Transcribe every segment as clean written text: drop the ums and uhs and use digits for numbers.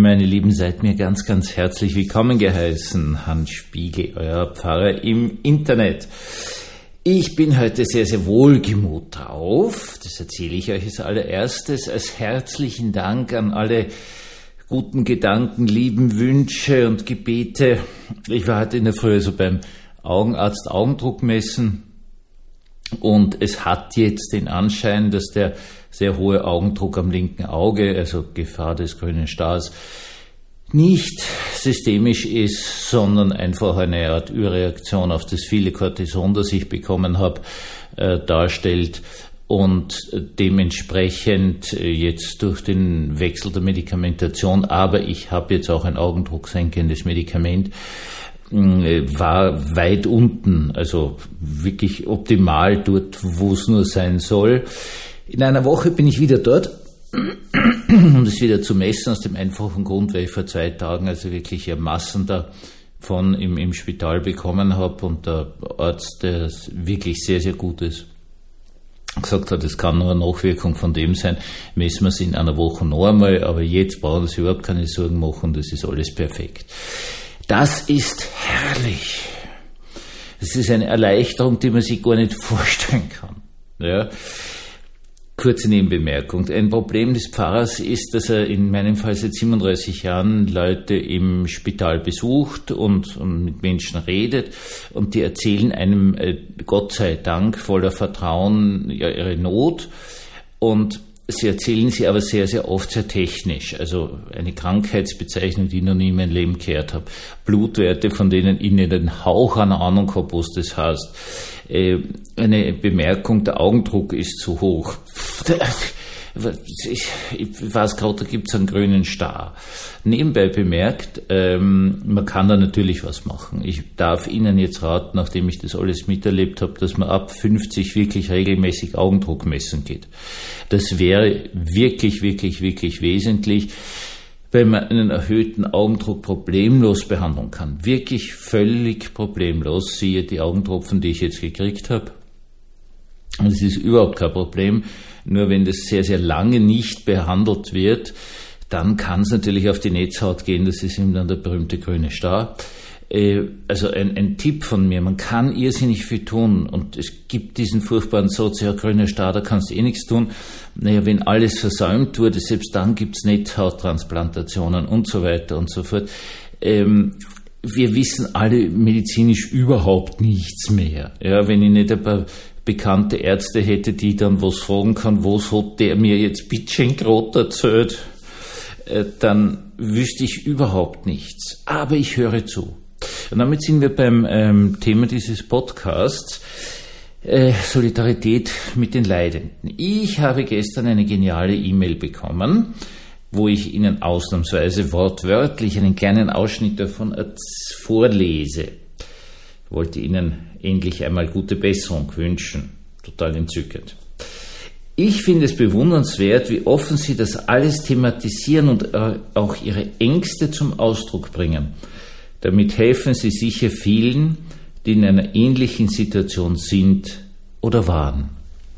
Meine Lieben, seid mir ganz, ganz herzlich willkommen geheißen. Hans Spiegel, euer Pfarrer im Internet. Ich bin heute sehr, sehr wohlgemut drauf. Das erzähle ich euch als allererstes als herzlichen Dank an alle guten Gedanken, lieben Wünsche und Gebete. Ich war heute in der Früh so beim Augenarzt Augendruck messen und es hat jetzt den Anschein, dass der sehr hohe Augendruck am linken Auge, also Gefahr des grünen Stars, nicht systemisch ist, sondern einfach eine Art Überreaktion auf das viele Cortison, das ich bekommen habe, darstellt und dementsprechend jetzt durch den Wechsel der Medikamentation, aber ich habe jetzt auch ein augendrucksenkendes Medikament, war weit unten, also wirklich optimal dort, wo es nur sein soll. In einer Woche bin ich wieder dort, um das wieder zu messen, aus dem einfachen Grund, weil ich vor 2 Tagen also wirklich Massen davon im Spital bekommen habe und der Arzt, der wirklich sehr, sehr gut ist, gesagt hat, es kann nur eine Nachwirkung von dem sein, messen wir es in einer Woche noch einmal, aber jetzt brauchen wir sich überhaupt keine Sorgen machen, das ist alles perfekt. Das ist herrlich. Das ist eine Erleichterung, die man sich gar nicht vorstellen kann. Ja. Kurze Nebenbemerkung. Ein Problem des Pfarrers ist, dass er in meinem Fall seit 37 Jahren Leute im Spital besucht und mit Menschen redet und die erzählen einem, Gott sei Dank, voller Vertrauen ihre Not und sie erzählen sie aber sehr, sehr oft sehr technisch. Also eine Krankheitsbezeichnung, die ich noch nie in meinem Leben gehört habe. Blutwerte, von denen ich nicht einen Hauch einer Ahnung habe, was das heißt. Eine Bemerkung, der Augendruck ist zu hoch. Ich weiß gerade, da gibt es einen grünen Star. Nebenbei bemerkt, man kann da natürlich was machen. Ich darf Ihnen jetzt raten, nachdem ich das alles miterlebt habe, dass man ab 50 wirklich regelmäßig Augendruck messen geht. Das wäre wirklich, wirklich, wirklich wesentlich, weil man einen erhöhten Augendruck problemlos behandeln kann. Wirklich völlig problemlos. Siehe die Augentropfen, die ich jetzt gekriegt habe. Das ist überhaupt kein Problem. Nur wenn das sehr, sehr lange nicht behandelt wird, dann kann es natürlich auf die Netzhaut gehen. Das ist eben dann der berühmte grüne Star. Also ein Tipp von mir, man kann irrsinnig viel tun und es gibt diesen furchtbaren Satz, ja, grüner Star, da kannst du eh nichts tun. Naja, wenn alles versäumt wurde, selbst dann gibt's Netzhauttransplantationen und so weiter und so fort. Wir wissen alle medizinisch überhaupt nichts mehr. Ja, wenn ich nicht ein paar bekannte Ärzte hätte, die dann was fragen kann, was hat der mir jetzt bitteschön gerade erzählt, dann wüsste ich überhaupt nichts. Aber ich höre zu. Und damit sind wir beim Thema dieses Podcasts, Solidarität mit den Leidenden. Ich habe gestern eine geniale E-Mail bekommen, wo ich Ihnen ausnahmsweise wortwörtlich einen kleinen Ausschnitt davon vorlese. Ich wollte Ihnen endlich einmal gute Besserung wünschen. Total entzückend. Ich finde es bewundernswert, wie offen Sie das alles thematisieren und auch Ihre Ängste zum Ausdruck bringen. Damit helfen Sie sicher vielen, die in einer ähnlichen Situation sind oder waren.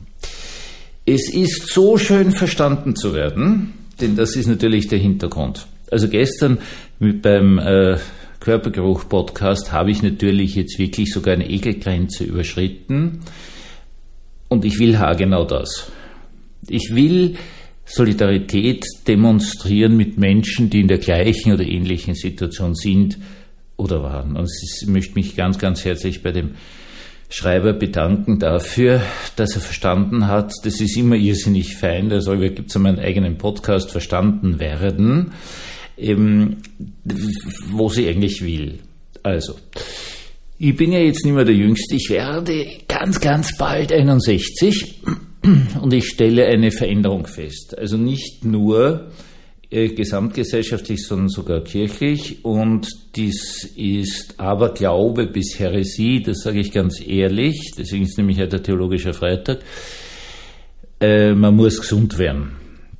Es ist so schön verstanden zu werden, denn das ist natürlich der Hintergrund. Also gestern beim Körpergeruch-Podcast habe ich natürlich jetzt wirklich sogar eine Ekelgrenze überschritten und ich will haargenau das. Ich will Solidarität demonstrieren mit Menschen, die in der gleichen oder ähnlichen Situation sind oder waren. Und ich möchte mich ganz, ganz herzlich bei dem Schreiber bedanken dafür, dass er verstanden hat, das ist immer irrsinnig fein, da gibt es ja meinen eigenen Podcast, verstanden werden, wo sie eigentlich will. Also, ich bin ja jetzt nicht mehr der Jüngste, ich werde ganz, ganz bald 61 und ich stelle eine Veränderung fest. Also nicht nur gesamtgesellschaftlich, sondern sogar kirchlich und dies ist Aberglaube bis Häresie, das sage ich ganz ehrlich, deswegen ist nämlich heute der Theologischer Freitag. Man muss gesund werden.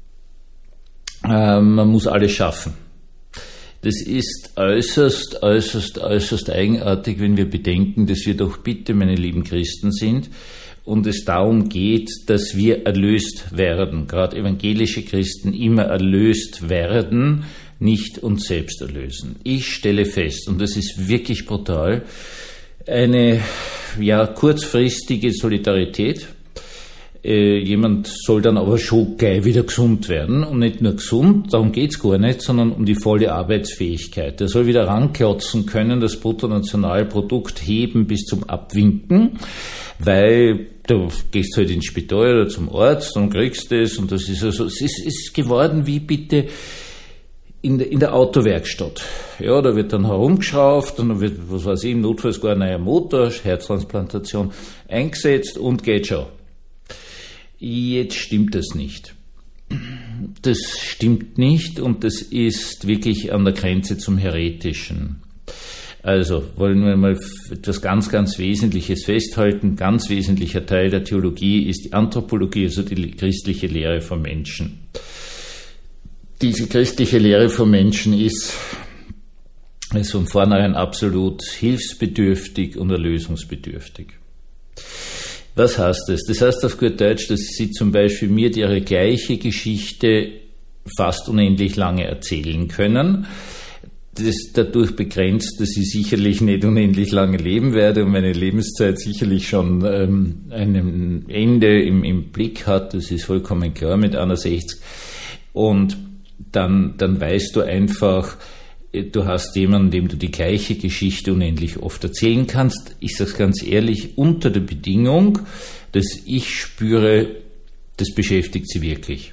Man muss alles schaffen. Das ist äußerst, äußerst, äußerst eigenartig, wenn wir bedenken, dass wir doch bitte, meine lieben Christen, sind und es darum geht, dass wir erlöst werden, gerade evangelische Christen immer erlöst werden, nicht uns selbst erlösen. Ich stelle fest, und das ist wirklich brutal, eine kurzfristige Solidarität. Jemand soll dann aber schon gleich wieder gesund werden und nicht nur gesund, darum geht's gar nicht, sondern um die volle Arbeitsfähigkeit. Er soll wieder ranklotzen können, das Bruttonationalprodukt heben bis zum Abwinken, weil du gehst halt ins Spital oder zum Arzt und kriegst es, und das ist also, es ist geworden wie bitte in der Autowerkstatt. Ja, da wird dann herumgeschraubt und dann wird, was weiß ich, im Notfall sogar ein neuer Motor, Herztransplantation eingesetzt und geht schon. Jetzt stimmt das nicht. Das stimmt nicht und das ist wirklich an der Grenze zum Heretischen. Also wollen wir mal etwas ganz, ganz Wesentliches festhalten. Ganz wesentlicher Teil der Theologie ist die Anthropologie, also die christliche Lehre vom Menschen. Diese christliche Lehre vom Menschen ist von vornherein absolut hilfsbedürftig und erlösungsbedürftig. Was heißt das? Das heißt auf gut Deutsch, dass sie zum Beispiel mir ihre gleiche Geschichte fast unendlich lange erzählen können. Das ist dadurch begrenzt, dass ich sicherlich nicht unendlich lange leben werde und meine Lebenszeit sicherlich schon ein Ende im Blick hat. Das ist vollkommen klar mit 61. Und dann weißt du einfach, du hast jemanden, dem du die gleiche Geschichte unendlich oft erzählen kannst. Ich sage es ganz ehrlich, unter der Bedingung, dass ich spüre, das beschäftigt sie wirklich.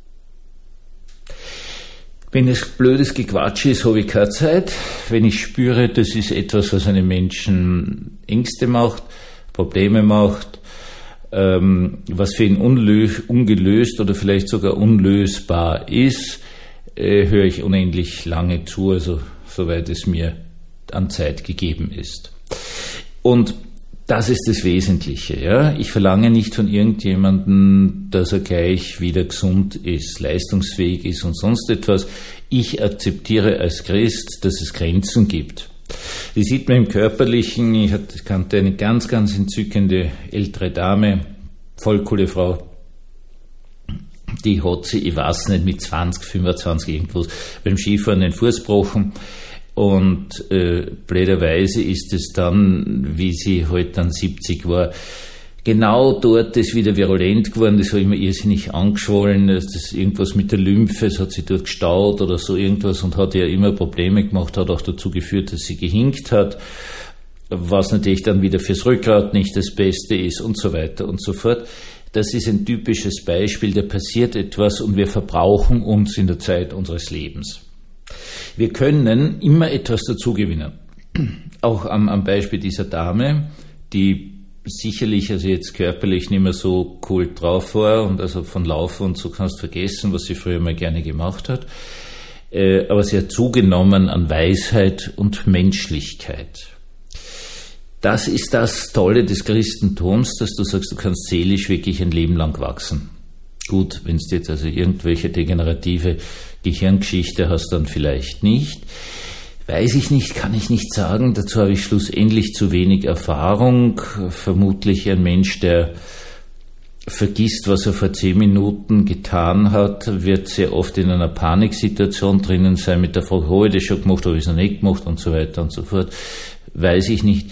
Wenn es blödes Gequatsch ist, habe ich keine Zeit. Wenn ich spüre, das ist etwas, was einem Menschen Ängste macht, Probleme macht, was für ihn ungelöst oder vielleicht sogar unlösbar ist, höre ich unendlich lange zu, also soweit es mir an Zeit gegeben ist. Und das ist das Wesentliche. Ja? Ich verlange nicht von irgendjemandem, dass er gleich wieder gesund ist, leistungsfähig ist und sonst etwas. Ich akzeptiere als Christ, dass es Grenzen gibt. Die sieht man im Körperlichen. Ich kannte eine ganz, ganz entzückende ältere Dame, voll coole Frau. Die hat sie, ich weiß nicht, mit 20, 25 irgendwas beim Skifahren den Fuß gebrochen. Und blöderweise ist es dann, wie sie halt dann 70 war, genau dort ist wieder virulent geworden. Das habe ich mir irrsinnig angeschwollen. Das ist irgendwas mit der Lymphe, es hat sich dort gestaut oder so irgendwas und hat ja immer Probleme gemacht, hat auch dazu geführt, dass sie gehinkt hat, was natürlich dann wieder fürs Rückgrat nicht das Beste ist und so weiter und so fort. Das ist ein typisches Beispiel, da passiert etwas und wir verbrauchen uns in der Zeit unseres Lebens. Wir können immer etwas dazugewinnen. Auch am Beispiel dieser Dame, die sicherlich also jetzt körperlich nicht mehr so cool drauf war und also von Laufen und so kannst vergessen, was sie früher mal gerne gemacht hat. Aber sie hat zugenommen an Weisheit und Menschlichkeit. Das ist das Tolle des Christentums, dass du sagst, du kannst seelisch wirklich ein Leben lang wachsen. Gut, wenn du jetzt also irgendwelche degenerative Gehirngeschichte hast, dann vielleicht nicht. Weiß ich nicht, kann ich nicht sagen. Dazu habe ich schlussendlich zu wenig Erfahrung. Vermutlich ein Mensch, der vergisst, was er vor 10 Minuten getan hat, wird sehr oft in einer Paniksituation drinnen sein mit der Frage, habe ich das schon gemacht, habe ich es noch nicht gemacht und so weiter und so fort. Weiß ich nicht.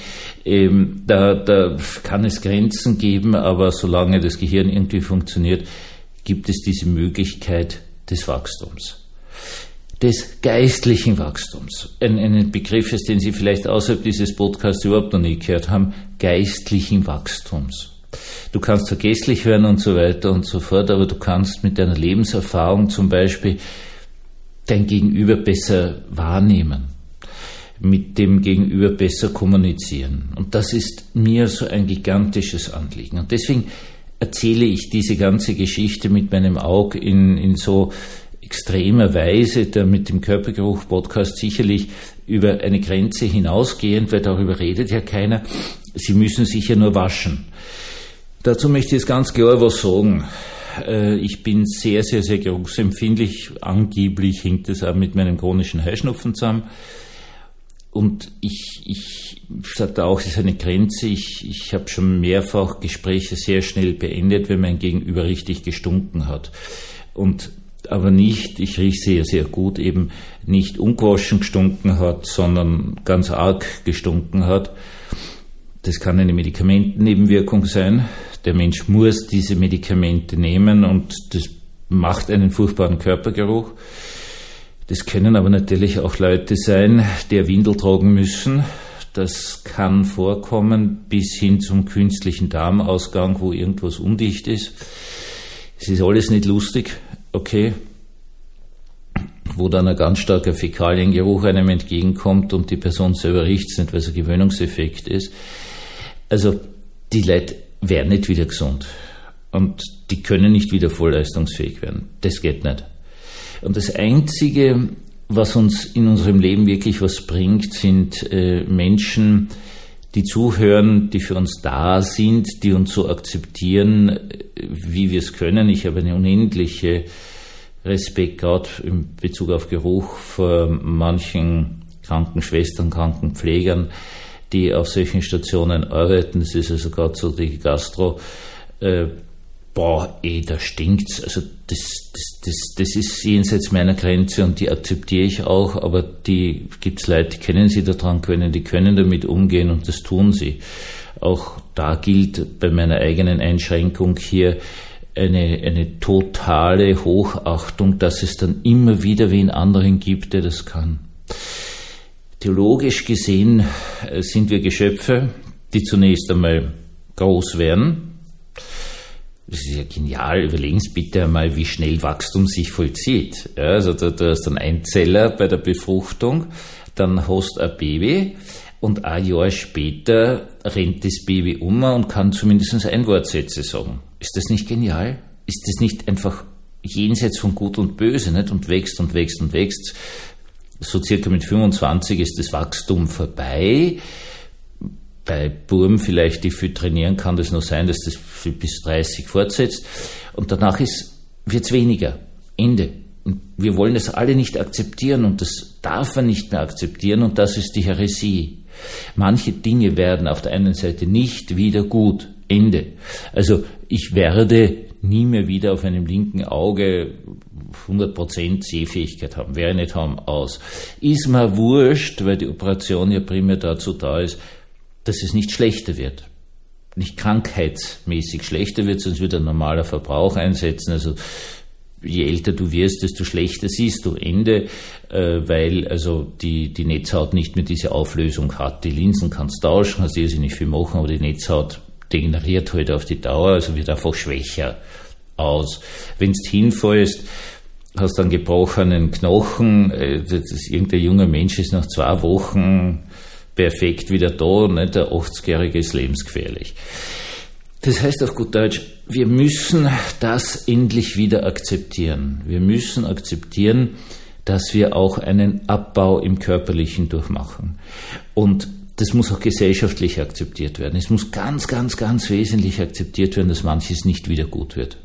Da kann es Grenzen geben, aber solange das Gehirn irgendwie funktioniert, gibt es diese Möglichkeit des Wachstums. Des geistlichen Wachstums. Ein Begriff ist, den Sie vielleicht außerhalb dieses Podcasts überhaupt noch nie gehört haben, geistlichen Wachstums. Du kannst vergesslich werden und so weiter und so fort, aber du kannst mit deiner Lebenserfahrung zum Beispiel dein Gegenüber besser wahrnehmen, mit dem Gegenüber besser kommunizieren. Und das ist mir so ein gigantisches Anliegen. Und deswegen erzähle ich diese ganze Geschichte mit meinem Auge in so extremer Weise, der mit dem Körpergeruch-Podcast sicherlich über eine Grenze hinausgehend, weil darüber redet ja keiner. Sie müssen sich ja nur waschen. Dazu möchte ich jetzt ganz klar was sagen. Ich bin sehr, sehr, sehr geruchsempfindlich. Angeblich hängt es auch mit meinem chronischen Heuschnupfen zusammen. Und ich sage da auch, es ist eine Grenze. Ich habe schon mehrfach Gespräche sehr schnell beendet, wenn mein Gegenüber richtig gestunken hat. Und aber nicht, ich rieche sehr, sehr gut, eben nicht ungewaschen gestunken hat, sondern ganz arg gestunken hat. Das kann eine Medikamentennebenwirkung sein. Der Mensch muss diese Medikamente nehmen und das macht einen furchtbaren Körpergeruch. Das können aber natürlich auch Leute sein, die Windel tragen müssen. Das kann vorkommen bis hin zum künstlichen Darmausgang, wo irgendwas undicht ist. Es ist alles nicht lustig, okay, wo dann ein ganz starker Fäkaliengeruch einem entgegenkommt und die Person selber riecht es nicht, weil es ein Gewöhnungseffekt ist. Also die Leute werden nicht wieder gesund und die können nicht wieder vollleistungsfähig werden. Das geht nicht. Und das Einzige, was uns in unserem Leben wirklich was bringt, sind Menschen, die zuhören, die für uns da sind, die uns so akzeptieren, wie wir es können. Ich habe eine unendliche Respekt, gerade in Bezug auf Geruch, vor manchen Krankenschwestern, Krankenpflegern, die auf solchen Stationen arbeiten. Das ist also gerade so die Gastro. Da stinkt's. Also das ist jenseits meiner Grenze und die akzeptiere ich auch, aber die gibt's Leute, die kennen sich daran können, die können damit umgehen und das tun sie. Auch da gilt bei meiner eigenen Einschränkung hier eine totale Hochachtung, dass es dann immer wieder wen anderen gibt, der das kann. Theologisch gesehen sind wir Geschöpfe, die zunächst einmal groß werden. Das ist ja genial. Überlegen Sie bitte einmal, wie schnell Wachstum sich vollzieht. Ja, also du hast einen Einzeller bei der Befruchtung, dann hast du ein Baby und ein Jahr später rennt das Baby um und kann zumindest Einwortsätze sagen. Ist das nicht genial? Ist das nicht einfach jenseits von Gut und Böse, nicht? Und wächst und wächst und wächst. So circa mit 25 ist das Wachstum vorbei. Bei Buben vielleicht, die viel trainieren, kann das noch sein, dass das bis 30 fortsetzt. Und danach wird's weniger. Ende. Und wir wollen das alle nicht akzeptieren und das darf man nicht mehr akzeptieren und das ist die Häresie. Manche Dinge werden auf der einen Seite nicht wieder gut. Ende. Also ich werde nie mehr wieder auf einem linken Auge 100% Sehfähigkeit haben. Werde ich nicht haben, aus. Ist mir wurscht, weil die Operation ja primär dazu da ist, dass es nicht schlechter wird. Nicht krankheitsmäßig schlechter wird, sonst wird ein normaler Verbrauch einsetzen. Also je älter du wirst, desto schlechter siehst du. Ende, weil also die Netzhaut nicht mehr diese Auflösung hat. Die Linsen kannst tauschen, hast nicht viel machen, aber die Netzhaut degeneriert halt auf die Dauer, also wird einfach schwächer aus. Wenn du hinfällst, hast einen gebrochenen Knochen, irgendein junger Mensch ist nach 2 Wochen perfekt wieder da, nicht? Der 80-Jährige ist lebensgefährlich. Das heißt auf gut Deutsch, wir müssen das endlich wieder akzeptieren. Wir müssen akzeptieren, dass wir auch einen Abbau im Körperlichen durchmachen. Und das muss auch gesellschaftlich akzeptiert werden. Es muss ganz, ganz, ganz wesentlich akzeptiert werden, dass manches nicht wieder gut wird.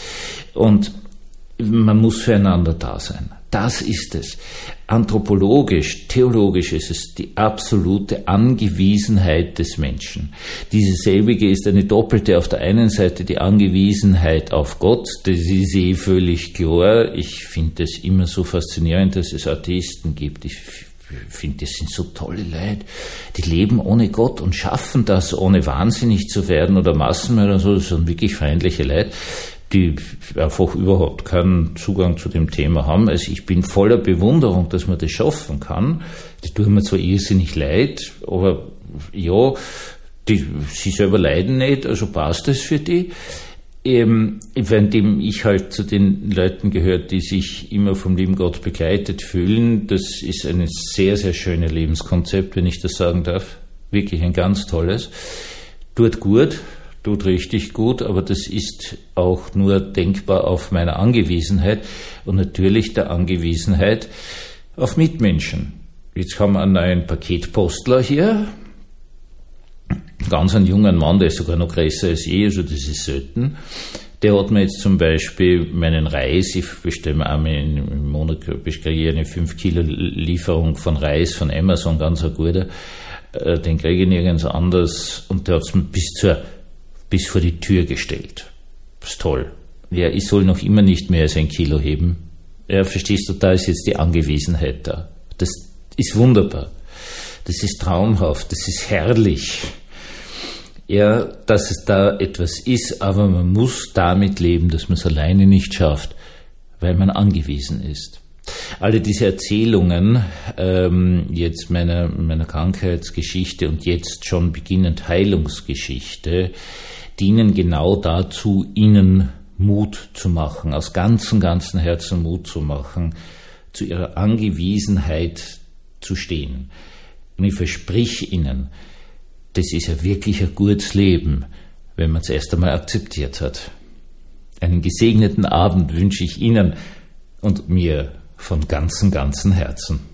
Und man muss füreinander da sein. Das ist es. Anthropologisch, theologisch ist es die absolute Angewiesenheit des Menschen. Diese selbige ist eine doppelte. Auf der einen Seite die Angewiesenheit auf Gott, das ist völlig klar. Ich finde es immer so faszinierend, dass es Atheisten gibt. Ich finde, das sind so tolle Leute, die leben ohne Gott und schaffen das, ohne wahnsinnig zu werden oder Massenmörder oder so. Das sind wirklich feindliche Leute, die einfach überhaupt keinen Zugang zu dem Thema haben. Also ich bin voller Bewunderung, dass man das schaffen kann. Die tun mir zwar irrsinnig leid, aber ja, sie selber leiden nicht, also passt das für die. Währenddem ich halt zu den Leuten gehört, die sich immer vom lieben Gott begleitet fühlen. Das ist ein sehr, sehr schönes Lebenskonzept, wenn ich das sagen darf. Wirklich ein ganz tolles. Tut gut. Tut richtig gut, aber das ist auch nur denkbar auf meiner Angewiesenheit und natürlich der Angewiesenheit auf Mitmenschen. Jetzt haben wir einen neuen Paketpostler hier, ganz einen jungen Mann, der ist sogar noch größer als ich, also das ist selten. Der hat mir jetzt zum Beispiel meinen Reis, ich bestelle mir einmal im Monat, kriege ich eine 5 Kilo Lieferung von Reis von Amazon, ganz ein guter, den kriege ich nirgends anders und der hat es mir bis vor die Tür gestellt. Das ist toll. Ja, ich soll noch immer nicht mehr als 1 Kilo heben. Ja, verstehst du, da ist jetzt die Angewiesenheit da. Das ist wunderbar. Das ist traumhaft. Das ist herrlich. Ja, dass es da etwas ist, aber man muss damit leben, dass man es alleine nicht schafft, weil man angewiesen ist. Alle diese Erzählungen, jetzt meiner Krankheitsgeschichte und jetzt schon beginnend Heilungsgeschichte, dienen genau dazu, ihnen Mut zu machen, aus ganzem Herzen Mut zu machen, zu ihrer Angewiesenheit zu stehen. Und ich versprich Ihnen, das ist ja wirklich ein gutes Leben, wenn man es erst einmal akzeptiert hat. Einen gesegneten Abend wünsche ich Ihnen und mir von ganzem Herzen.